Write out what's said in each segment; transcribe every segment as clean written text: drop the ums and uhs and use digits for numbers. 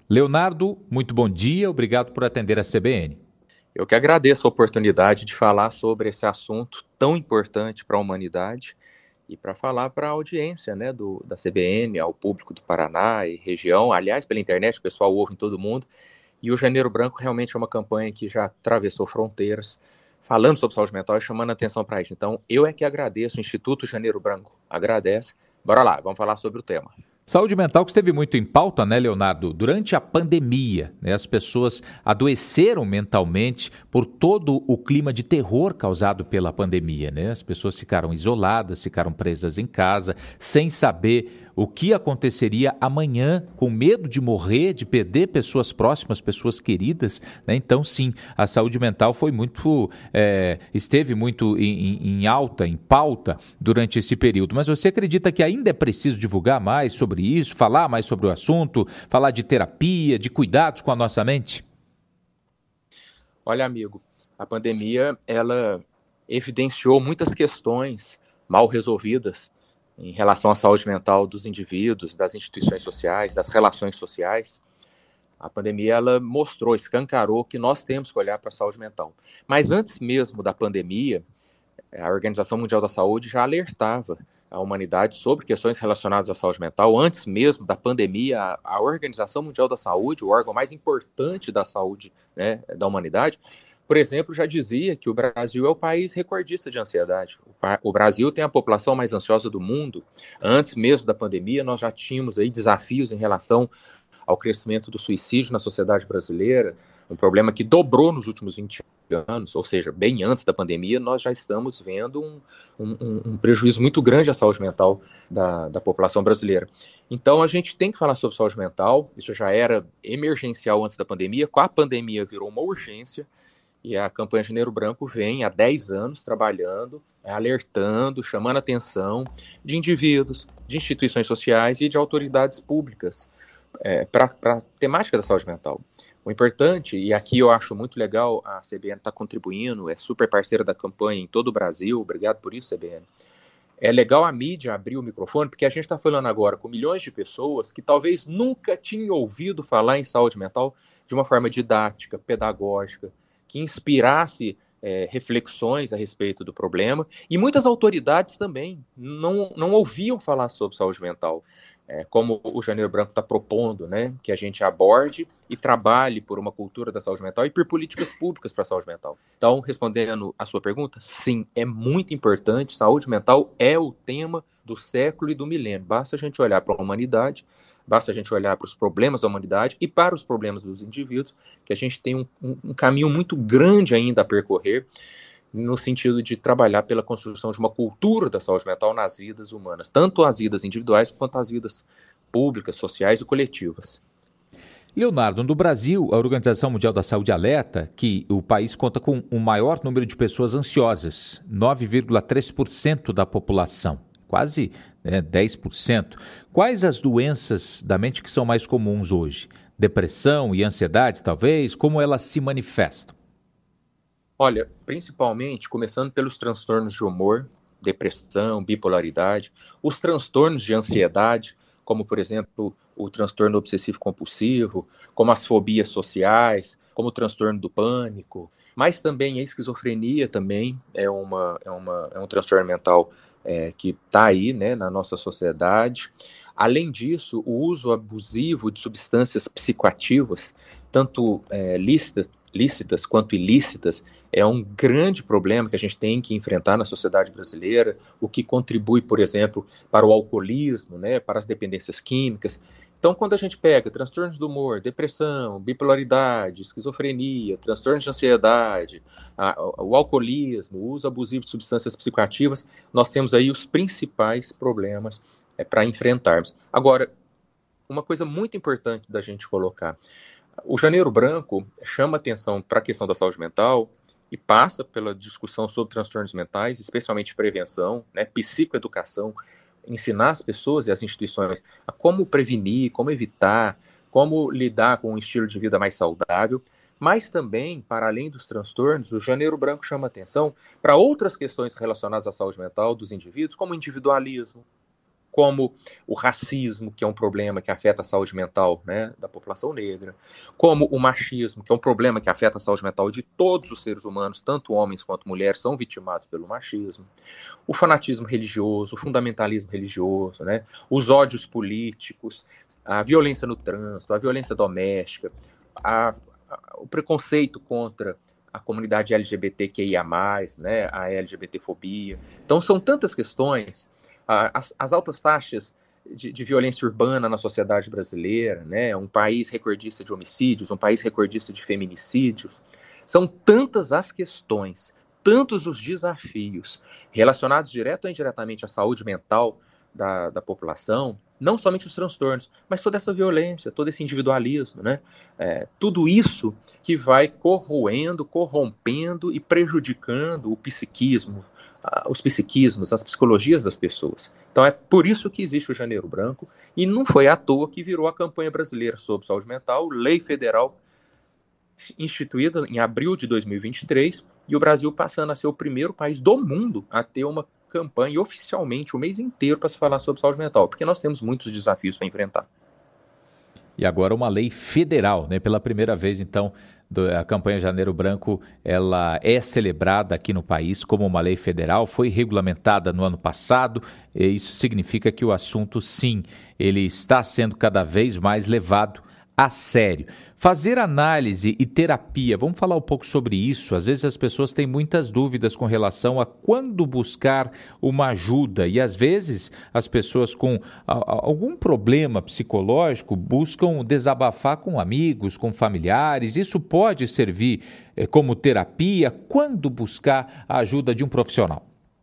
Leonardo, muito bom dia, obrigado por atender a CBN. Eu que agradeço a oportunidade de falar sobre esse assunto tão importante para a humanidade e para falar para a audiência, né, da CBN, ao público do Paraná e região. Aliás, pela internet, o pessoal ouve em todo mundo. E o Janeiro Branco realmente é uma campanha que já atravessou fronteiras, falando sobre saúde mental e chamando a atenção para isso. Então, eu é que agradeço, o Instituto Janeiro Branco agradece. Bora lá, vamos falar sobre o tema. Saúde mental que esteve muito em pauta, né, Leonardo? Durante a pandemia, né, as pessoas adoeceram mentalmente por todo o clima de terror causado pela pandemia, né? As pessoas ficaram isoladas, ficaram presas em casa, sem saber o que aconteceria amanhã, com medo de morrer, de perder pessoas próximas, pessoas queridas, né? Então, sim, a saúde mental foi esteve muito em alta, em pauta durante esse período. Mas você acredita que ainda é preciso divulgar mais sobre isso, falar mais sobre o assunto, falar de terapia, de cuidados com a nossa mente? Olha, amigo, a pandemia, ela evidenciou muitas questões mal resolvidas em relação à saúde mental dos indivíduos, das instituições sociais, das relações sociais. A pandemia, ela mostrou, escancarou que nós temos que olhar para a saúde mental. Mas antes mesmo da pandemia, a Organização Mundial da Saúde já alertava a humanidade sobre questões relacionadas à saúde mental. Antes mesmo da pandemia, a Organização Mundial da Saúde, o órgão mais importante da saúde, né, da humanidade, por exemplo, já dizia que o Brasil é o país recordista de ansiedade. O Brasil tem a população mais ansiosa do mundo. Antes mesmo da pandemia, nós já tínhamos aí desafios em relação ao crescimento do suicídio na sociedade brasileira, um problema que dobrou nos últimos 20 anos, ou seja, bem antes da pandemia, nós já estamos vendo um prejuízo muito grande à saúde mental da população brasileira. Então, a gente tem que falar sobre saúde mental, isso já era emergencial antes da pandemia, com a pandemia virou uma urgência, e a campanha Janeiro Branco vem há 10 anos trabalhando, alertando, chamando a atenção de indivíduos, de instituições sociais e de autoridades públicas para a temática da saúde mental. O importante, e aqui eu acho muito legal, a CBN está contribuindo, é super parceira da campanha em todo o Brasil, obrigado por isso, CBN. É legal a mídia abrir o microfone, porque a gente está falando agora com milhões de pessoas que talvez nunca tinham ouvido falar em saúde mental de uma forma didática, pedagógica, que inspirasse reflexões a respeito do problema, e muitas autoridades também não ouviam falar sobre saúde mental. Como o Janeiro Branco está propondo, né, que a gente aborde e trabalhe por uma cultura da saúde mental e por políticas públicas para a saúde mental. Então, respondendo a sua pergunta, sim, é muito importante, saúde mental é o tema do século e do milênio. Basta a gente olhar para a humanidade, basta a gente olhar para os problemas da humanidade e para os problemas dos indivíduos, que a gente tem um caminho muito grande ainda a percorrer, no sentido de trabalhar pela construção de uma cultura da saúde mental nas vidas humanas, tanto as vidas individuais quanto as vidas públicas, sociais e coletivas. Leonardo, no Brasil, a Organização Mundial da Saúde alerta que o país conta com o maior número de pessoas ansiosas, 9,3% da população, quase 10%. Quais as doenças da mente que são mais comuns hoje? Depressão e ansiedade, talvez? Como elas se manifestam? Olha, principalmente começando pelos transtornos de humor, depressão, bipolaridade, os transtornos de ansiedade, como por exemplo o transtorno obsessivo-compulsivo, como as fobias sociais, como o transtorno do pânico, mas também a esquizofrenia também é um transtorno mental que está aí, né, na nossa sociedade. Além disso, o uso abusivo de substâncias psicoativas, tanto lícitas quanto ilícitas, é um grande problema que a gente tem que enfrentar na sociedade brasileira, o que contribui, por exemplo, para o alcoolismo, né, para as dependências químicas. Então, quando a gente pega transtornos do humor, depressão, bipolaridade, esquizofrenia, transtornos de ansiedade, o alcoolismo, o uso abusivo de substâncias psicoativas, nós temos aí os principais problemas para enfrentarmos. Agora, uma coisa muito importante da gente colocar, o Janeiro Branco chama atenção para a questão da saúde mental e passa pela discussão sobre transtornos mentais, especialmente prevenção, né, psicoeducação, ensinar as pessoas e as instituições a como prevenir, como evitar, como lidar com um estilo de vida mais saudável, mas também, para além dos transtornos, o Janeiro Branco chama atenção para outras questões relacionadas à saúde mental dos indivíduos, como o individualismo, como o racismo, que é um problema que afeta a saúde mental, né, da população negra, como o machismo, que é um problema que afeta a saúde mental de todos os seres humanos, tanto homens quanto mulheres são vitimados pelo machismo, o fanatismo religioso, o fundamentalismo religioso, né, os ódios políticos, a violência no trânsito, a violência doméstica, o preconceito contra a comunidade LGBTQIA+, né, a LGBTfobia. Então, são tantas questões, as altas taxas de violência urbana na sociedade brasileira, né, um país recordista de homicídios, um país recordista de feminicídios. São tantas as questões, tantos os desafios relacionados direto ou indiretamente à saúde mental da população, não somente os transtornos, mas toda essa violência, todo esse individualismo, né? Tudo isso que vai corroendo, corrompendo e prejudicando o psiquismo, os psiquismos, as psicologias das pessoas. Então é por isso que existe o Janeiro Branco, e não foi à toa que virou a campanha brasileira sobre saúde mental, lei federal instituída em abril de 2023, e o Brasil passando a ser o primeiro país do mundo a ter uma campanha oficialmente o mês inteiro para se falar sobre saúde mental, porque nós temos muitos desafios para enfrentar. E agora uma lei federal, né? Pela primeira vez, então, a campanha Janeiro Branco, ela é celebrada aqui no país como uma lei federal, foi regulamentada no ano passado, e isso significa que o assunto, sim, ele está sendo cada vez mais levado a sério. Fazer análise e terapia, vamos falar um pouco sobre isso. Às vezes as pessoas têm muitas dúvidas com relação a quando buscar uma ajuda e às vezes as pessoas com algum problema psicológico buscam desabafar com amigos, com familiares. Isso pode servir como terapia. Quando buscar a ajuda de um profissional?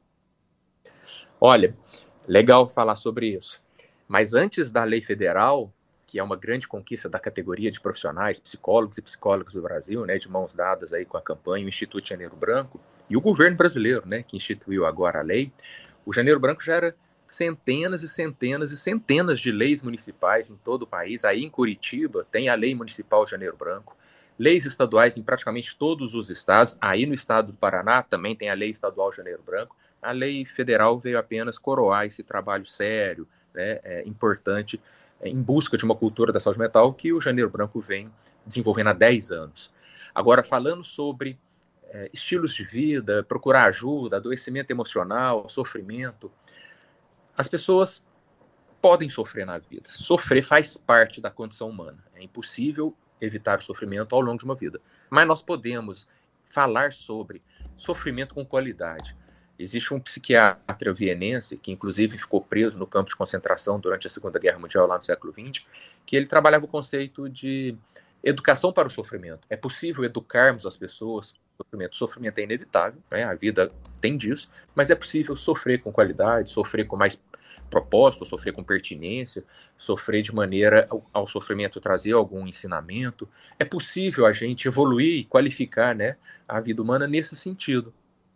Olha, legal falar sobre isso. Mas antes da lei federal, que é uma grande conquista da categoria de profissionais, psicólogos e psicólogas do Brasil, né, de mãos dadas aí com a campanha, o Instituto Janeiro Branco e o governo brasileiro, né, que instituiu agora a lei, o Janeiro Branco já era centenas e centenas e centenas de leis municipais em todo o país. Aí em Curitiba tem a Lei Municipal Janeiro Branco, leis estaduais em praticamente todos os estados. Aí no estado do Paraná também tem a Lei Estadual Janeiro Branco. A lei federal veio apenas coroar esse trabalho sério, né, importante, em busca de uma cultura da saúde mental que o Janeiro Branco vem desenvolvendo há 10 anos. Agora, falando sobre estilos de vida, procurar ajuda, adoecimento emocional, sofrimento, as pessoas podem sofrer na vida. Sofrer faz parte da condição humana. É impossível evitar o sofrimento ao longo de uma vida. Mas nós podemos falar sobre sofrimento com qualidade. Existe um psiquiatra vienense, que inclusive ficou preso no campo de concentração durante a Segunda Guerra Mundial, lá no século XX, que ele trabalhava o conceito de educação para o sofrimento. É possível educarmos as pessoas para o sofrimento. O sofrimento é inevitável, né? A vida tem disso, mas é possível sofrer com qualidade, sofrer com mais propósito, sofrer com pertinência, sofrer de maneira ao sofrimento trazer algum ensinamento. É possível a gente evoluir e qualificar, né, a vida humana nesse sentido.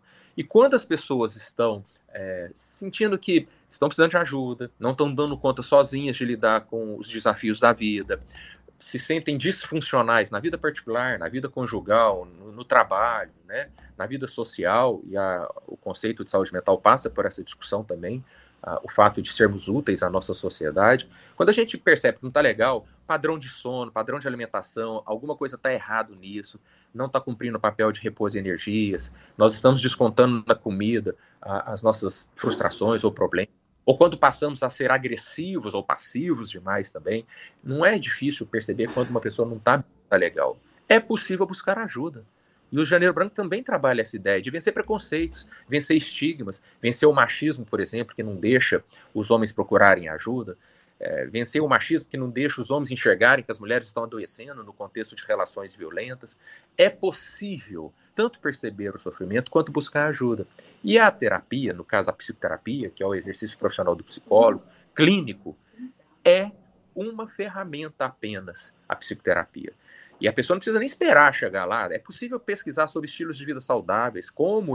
E quando as pessoas estão sentindo que estão precisando de ajuda, não estão dando conta sozinhas de lidar com os desafios da vida, se sentem disfuncionais na vida particular, na vida conjugal, no trabalho, né, na vida social, e o conceito de saúde mental passa por essa discussão também, o fato de sermos úteis à nossa sociedade. Quando a gente percebe que não está legal, padrão de sono, padrão de alimentação, alguma coisa está errado nisso, não está cumprindo o papel de repouso e energias, nós estamos descontando na comida as nossas frustrações ou problemas, ou quando passamos a ser agressivos ou passivos demais também, não é difícil perceber quando uma pessoa não está legal. É possível buscar ajuda. E o Janeiro Branco também trabalha essa ideia de vencer preconceitos, vencer estigmas, vencer o machismo, por exemplo, que não deixa os homens procurarem ajuda, vencer o machismo que não deixa os homens enxergarem que as mulheres estão adoecendo no contexto de relações violentas. É possível tanto perceber o sofrimento quanto buscar ajuda. E a terapia, no caso a psicoterapia, que é o exercício profissional do psicólogo, clínico, é uma ferramenta apenas, a psicoterapia. E a pessoa não precisa nem esperar chegar lá. É possível pesquisar sobre estilos de vida saudáveis, como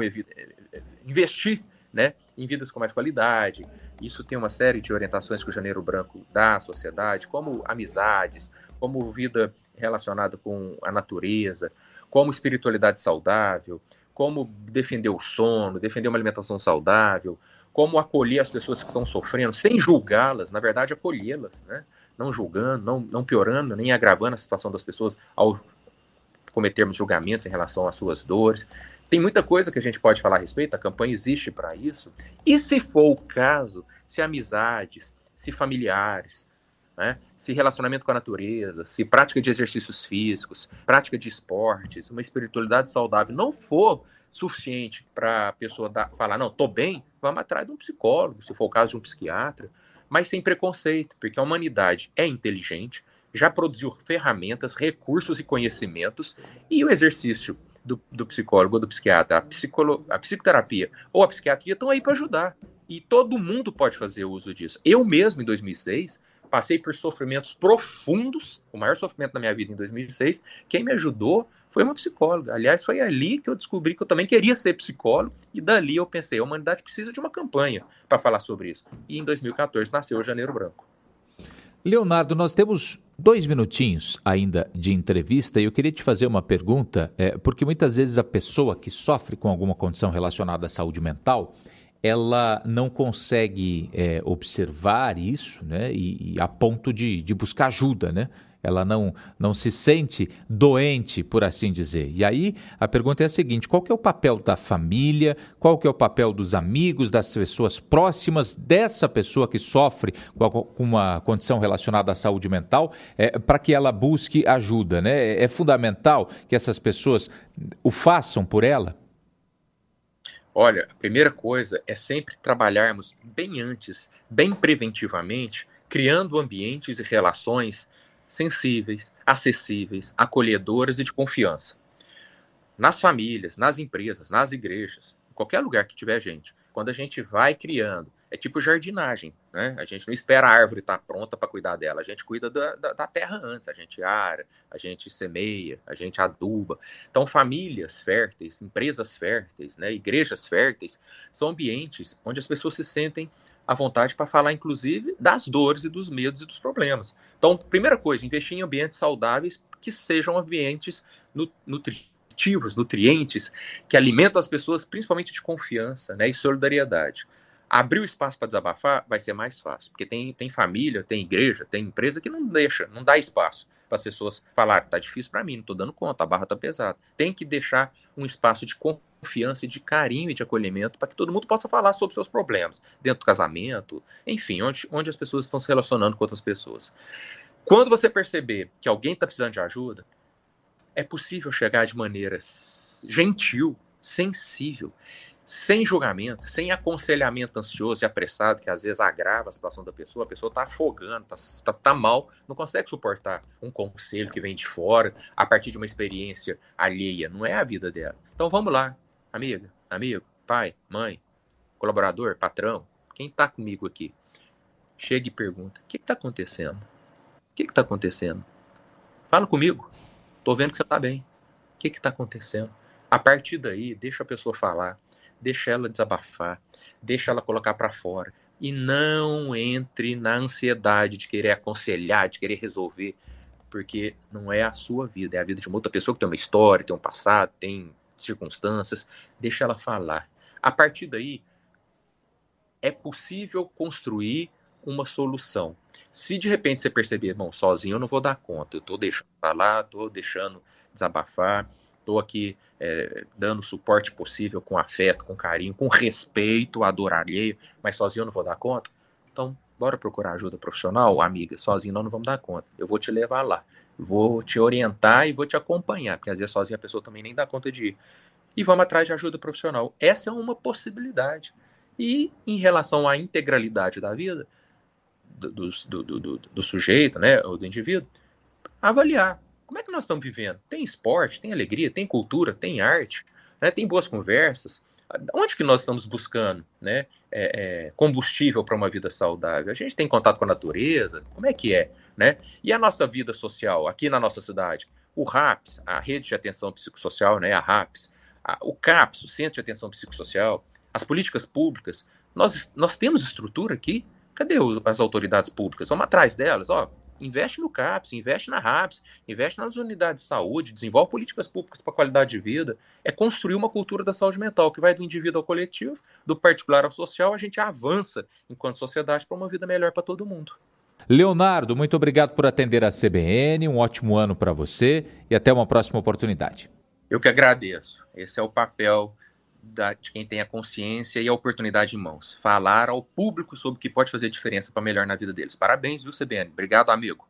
investir, né, em vidas com mais qualidade. Isso tem uma série de orientações que o Janeiro Branco dá à sociedade, como amizades, como vida relacionada com a natureza, como espiritualidade saudável, como defender o sono, defender uma alimentação saudável, como acolher as pessoas que estão sofrendo, sem julgá-las, na verdade acolhê-las, né? Não julgando, não piorando, nem agravando a situação das pessoas ao cometermos julgamentos em relação às suas dores. Tem muita coisa que a gente pode falar a respeito, a campanha existe para isso. E se for o caso, se amizades, se familiares, né, se relacionamento com a natureza, se prática de exercícios físicos, prática de esportes, uma espiritualidade saudável não for suficiente para a pessoa falar, não, estou bem, vamos atrás de um psicólogo, se for o caso de um psiquiatra, mas sem preconceito, porque a humanidade é inteligente, já produziu ferramentas, recursos e conhecimentos, e o exercício do psicólogo ou do psiquiatra, a psicoterapia ou a psiquiatria estão aí para ajudar. E todo mundo pode fazer uso disso. Eu mesmo, em 2006, passei por sofrimentos profundos, o maior sofrimento da minha vida em 2006. Quem me ajudou foi uma psicóloga. Aliás, foi ali que eu descobri que eu também queria ser psicólogo, e dali eu pensei, a humanidade precisa de uma campanha para falar sobre isso. E em 2014 nasceu o Janeiro Branco. Leonardo, nós temos 2 minutinhos ainda de entrevista e eu queria te fazer uma pergunta, porque muitas vezes a pessoa que sofre com alguma condição relacionada à saúde mental, ela não consegue observar isso, né, e a ponto de buscar ajuda, né? Ela não se sente doente, por assim dizer. E aí a pergunta é a seguinte: qual que é o papel da família, qual que é o papel dos amigos, das pessoas próximas dessa pessoa que sofre com uma condição relacionada à saúde mental, para que ela busque ajuda, né? É fundamental que essas pessoas o façam por ela? Olha, a primeira coisa é sempre trabalharmos bem antes, bem preventivamente, criando ambientes e relações sensíveis, acessíveis, acolhedoras e de confiança. Nas famílias, nas empresas, nas igrejas, em qualquer lugar que tiver gente. Quando a gente vai criando, é tipo jardinagem, né? A gente não espera a árvore estar pronta para cuidar dela, a gente cuida da terra antes, a gente ara, a gente semeia, a gente aduba. Então, famílias férteis, empresas férteis, né? Igrejas férteis, são ambientes onde as pessoas se sentem à vontade para falar, inclusive, das dores e dos medos e dos problemas. Então, primeira coisa, investir em ambientes saudáveis que sejam ambientes nutrientes, que alimentam as pessoas, principalmente de confiança, né, e solidariedade. Abrir o espaço para desabafar vai ser mais fácil, porque tem família, tem igreja, tem empresa que não dá espaço para as pessoas falarem, tá difícil para mim, não estou dando conta, a barra tá pesada. Tem que deixar um espaço de confiança, de carinho e de acolhimento para que todo mundo possa falar sobre seus problemas, dentro do casamento, enfim, onde as pessoas estão se relacionando com outras pessoas. Quando você perceber que alguém está precisando de ajuda, é possível chegar de maneira gentil, sensível, sem julgamento, sem aconselhamento ansioso e apressado, que às vezes agrava a situação da pessoa. A pessoa está afogando, tá mal, não consegue suportar um conselho que vem de fora, a partir de uma experiência alheia. Não é a vida dela. Então vamos lá, amiga, amigo, pai, mãe, colaborador, patrão, quem está comigo aqui? Chega e pergunta, o que está acontecendo? O que está acontecendo? Fala comigo. Tô vendo que você tá bem. O que tá acontecendo? A partir daí, deixa a pessoa falar, deixa ela desabafar, deixa ela colocar para fora. E não entre na ansiedade de querer aconselhar, de querer resolver, porque não é a sua vida, é a vida de uma outra pessoa que tem uma história, tem um passado, tem circunstâncias. Deixa ela falar. A partir daí, é possível construir uma solução. Se de repente você perceber, bom, sozinho eu não vou dar conta, eu estou deixando falar, estou deixando desabafar, estou aqui dando o suporte possível com afeto, com carinho, com respeito à dor alheia, mas sozinho eu não vou dar conta, então bora procurar ajuda profissional, amiga, sozinho nós não vamos dar conta, eu vou te levar lá, vou te orientar e vou te acompanhar, porque às vezes sozinha a pessoa também nem dá conta de ir, e vamos atrás de ajuda profissional. Essa é uma possibilidade. E em relação à integralidade da vida, do sujeito, né, ou do indivíduo, avaliar como é que nós estamos vivendo. Tem esporte, tem alegria, tem cultura, tem arte, né, tem boas conversas. Onde que nós estamos buscando, né, combustível para uma vida saudável? A gente tem contato com a natureza? Como é que é? Né? E a nossa vida social aqui na nossa cidade? O RAPS, a Rede de Atenção Psicossocial, né, a RAPS, o CAPS, o Centro de Atenção Psicossocial, as políticas públicas, nós temos estrutura aqui? Cadê as autoridades públicas? Vamos atrás delas, ó. investe no CAPS, investe na RAPS, investe nas unidades de saúde, desenvolve políticas públicas para qualidade de vida. É construir uma cultura da saúde mental que vai do indivíduo ao coletivo, do particular ao social. A gente avança enquanto sociedade para uma vida melhor para todo mundo. Leonardo, muito obrigado por atender a CBN, um ótimo ano para você e até uma próxima oportunidade. Eu que agradeço. Esse é o papel de quem tem a consciência e a oportunidade em mãos. Falar ao público sobre o que pode fazer diferença para melhor na vida deles. Parabéns, viu, CBN? Obrigado, amigo.